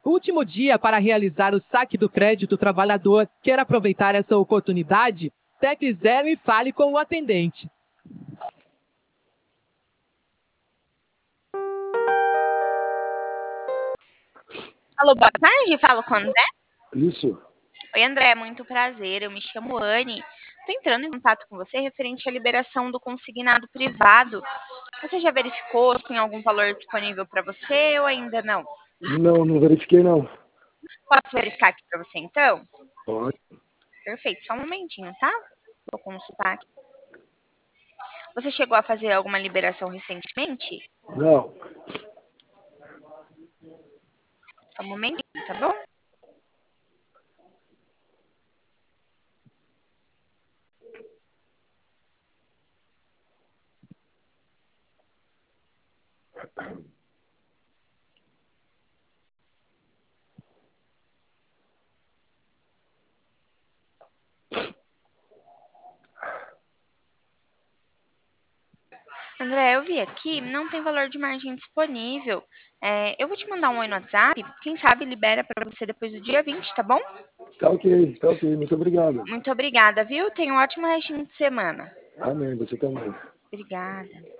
último dia para realizar o saque do crédito trabalhador. Quer aproveitar essa oportunidade? Tecle 0 e fale com o atendente. Alô, boa tarde, falo com o André. Isso. Oi, André, muito prazer, eu me chamo Anne. Estou entrando em contato com você referente à liberação do consignado privado. Você já verificou se tem algum valor disponível para você ou ainda não? Não verifiquei não. Posso verificar aqui para você, então? Pode. Perfeito, só um momentinho, tá? Vou consultar aqui. Você chegou a fazer alguma liberação recentemente? Não. Só um momentinho, tá bom? André, eu vi aqui, não tem valor de margem disponível. Eu vou te mandar um oi no WhatsApp, quem sabe libera para você depois do dia 20, tá bom? Tá ok. Muito obrigado. Muito obrigada, viu? Tenha um ótimo restinho de semana. Amém, você também. Obrigada.